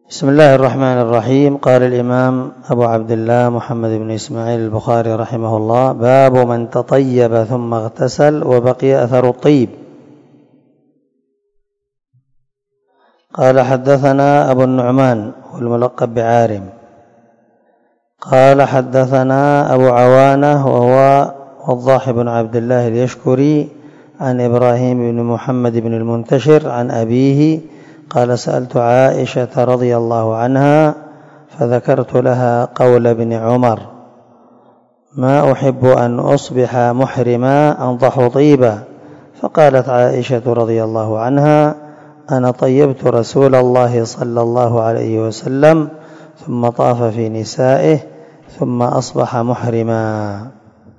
بسم الله الرحمن الرحيم. قال الإمام أبو عبد الله محمد بن إسماعيل البخاري رحمه الله: باب من تطيب ثم اغتسل وبقي أثر الطيب. قال: حدثنا أبو النعمان والملقب بعارم قال: حدثنا أبو عوانة وهو وضاح بن عبد الله اليشكري عن إبراهيم بن محمد بن المنتشر عن أبيه قال: سألت عائشة رضي الله عنها فذكرت لها قول ابن عمر: ما أحب أن أصبح محرما أنضح طيبا. فقالت عائشة رضي الله عنها: أنا طيبت رسول الله صلى الله عليه وسلم ثم طاف في نسائه ثم أصبح محرما.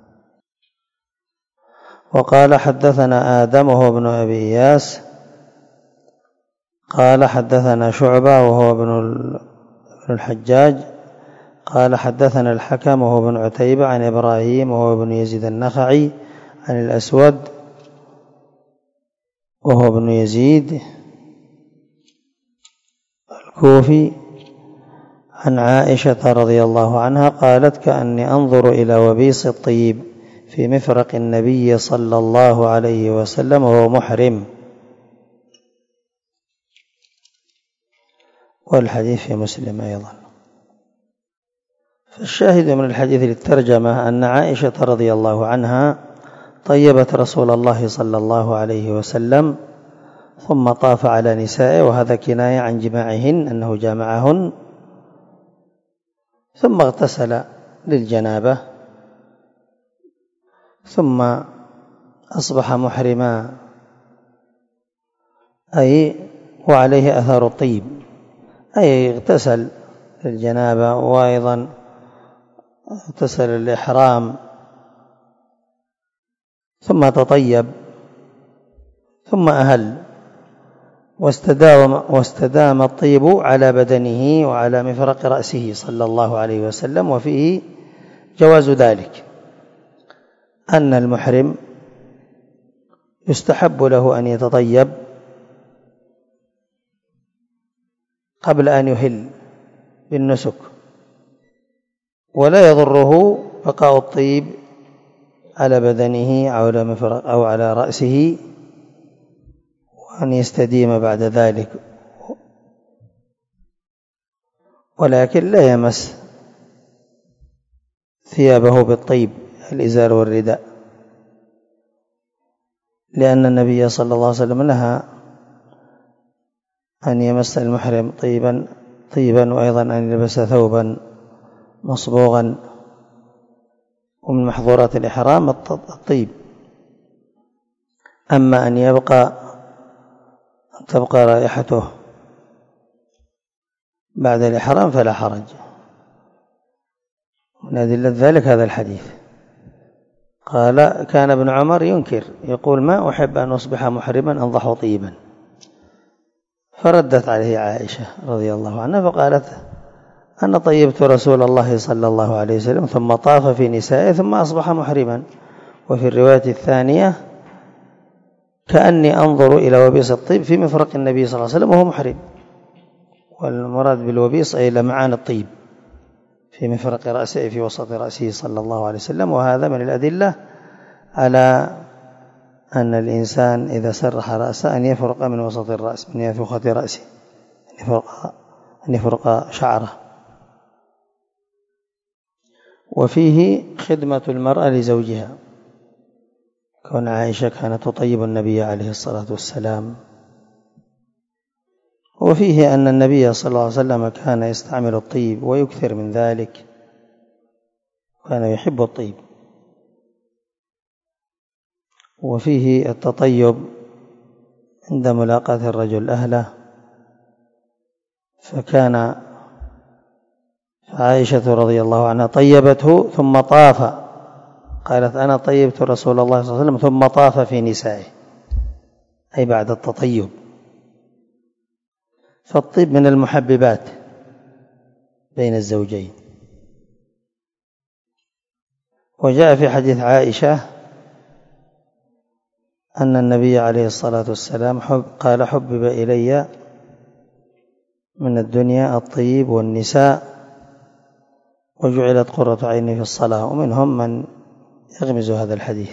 وقال: حدثنا آدم وهو ابن أبي إياس قال: حدثنا شعبة وهو ابن الحجاج قال: حدثنا الحكم وهو ابن عتيبة عن إبراهيم وهو ابن يزيد النخعي عن الأسود وهو ابن يزيد الكوفي عن عائشة رضي الله عنها قالت: كأني أنظر إلى وبيص الطيب في مفرق النبي صلى الله عليه وسلم وهو محرم. والحديث في مسلم أيضا. فالشاهد من الحديث للترجمة أن عائشة رضي الله عنها طيبت رسول الله صلى الله عليه وسلم ثم طاف على نسائه، وهذا كناية عن جماعهن، أنه جامعهن، ثم اغتسل للجنابة ثم أصبح محرما، أي وعليه أثر الطيب، أي اغتسل للجنابة وأيضا اغتسل الإحرام ثم تطيب ثم أهل، واستدام الطيب على بدنه وعلى مفرق رأسه صلى الله عليه وسلم. وفيه جواز ذلك، أن المحرم يستحب له أن يتطيب قبل أن يهل بالنسك، ولا يضره بقاء الطيب على بدنه أو على رأسه، وأن يستديم بعد ذلك، ولكن لا يمس ثيابه بالطيب، الإزار والرداء، لأن النبي صلى الله عليه وسلم نهى أن يمس المحرم طيبا وأيضا أن يلبس ثوبا مصبوغا، ومن محظورات الإحرام الطيب. أما أن تبقى رائحته بعد الإحرام فلا حرج. من أدلة ذلك هذا الحديث. قال: كان ابن عمر ينكر، يقول: ما أحب أن أصبح محرما أنضح طيبا. فردت عليه عائشة رضي الله عنها فقالت: أنا طيبت رسول الله صلى الله عليه وسلم ثم طاف في نسائه ثم أصبح محرما. وفي الرواية الثانية: كأني أنظر إلى وبيص الطيب في مفرق النبي صلى الله عليه وسلم وهو محرم. والمراد بالوبيص أي لمعان الطيب في مفرق رأسه، في وسط رأسه صلى الله عليه وسلم. وهذا من الأدلة على أن الإنسان إذا سرح رأسه أن يفرق من وسط الرأس، من يثوخة رأسه، أن يفرق شعره. وفيه خدمة المرأة لزوجها، كون عائشة كانت تطيب النبي عليه الصلاة والسلام. وفيه أن النبي صلى الله عليه وسلم كان يستعمل الطيب ويكثر من ذلك، كان يحب الطيب. وفيه التطيب عند ملاقاة الرجل أهله، فكان عائشة رضي الله عنها طيبته ثم طاف، قالت: أنا طيبت رسول الله صلى الله عليه وسلم ثم طاف في نسائه، أي بعد التطيب. فالطيب من المحببات بين الزوجين. وجاء في حديث عائشة أن النبي عليه الصلاة والسلام قال: حبب إلي من الدنيا الطيب والنساء، وجعلت قرة عيني في الصلاة، ومنهم من يغمز هذا الحديث.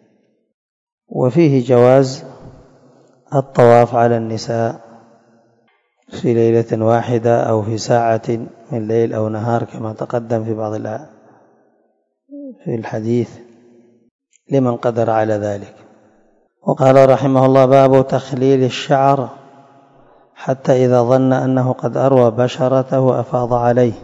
وفيه جواز الطواف على النساء في ليلة واحدة أو في ساعة من ليل أو نهار كما تقدم في بعض في الحديث لمن قدر على ذلك. وقال رحمه الله: باب تخليل الشعر حتى إذا ظن أنه قد أروى بشرته أفاض عليه.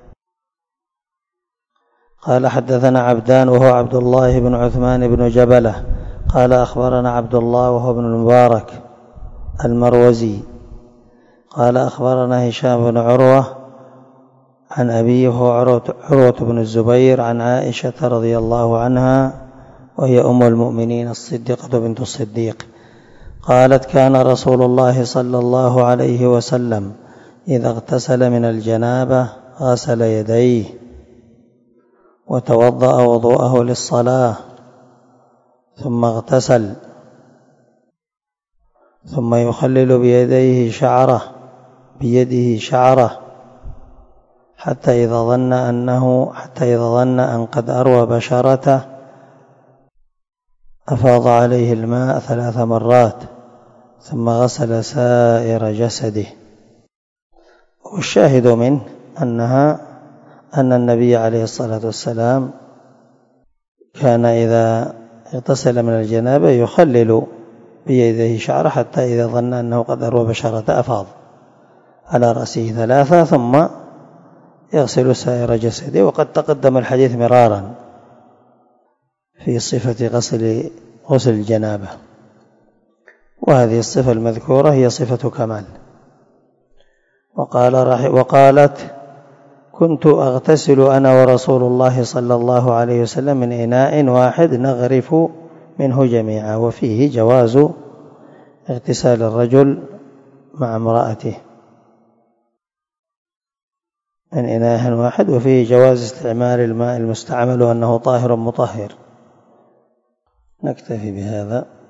قال: حدثنا عبدان وهو عبد الله بن عثمان بن جبلة قال: أخبرنا عبد الله وهو ابن المبارك المروزي قال: أخبرنا هشام بن عروة عن أبيه وهو عروة بن الزبير عن عائشة رضي الله عنها وهي أم المؤمنين الصديقة بنت الصديق قالت: كان رسول الله صلى الله عليه وسلم إذا اغتسل من الجنابة غسل يديه وتوضأ وضوءه للصلاة ثم اغتسل ثم يخلل بيده شعره حتى إذا ظن أن قد أروى بشرته أفاض عليه الماء 3 مرات ثم غسل سائر جسده. والشاهد منه أن النبي عليه الصلاة والسلام كان إذا اغتسل من الجنابة يخلل بيده شعره حتى إذا ظن أنه قد أروى بشرته أفاض على رأسه 3 ثم يغسل سائر جسده. وقد تقدم الحديث مرارا في صفة غسل الجنابة، وهذه الصفة المذكورة هي صفة كمال. وقالت: كنت أغتسل أنا ورسول الله صلى الله عليه وسلم من إناء واحد نغرف منه جميعا. وفيه جواز اغتسال الرجل مع امرأته من إناء واحد، وفيه جواز استعمال الماء المستعمل وأنه طاهر مطهر. نكتفي بهذا.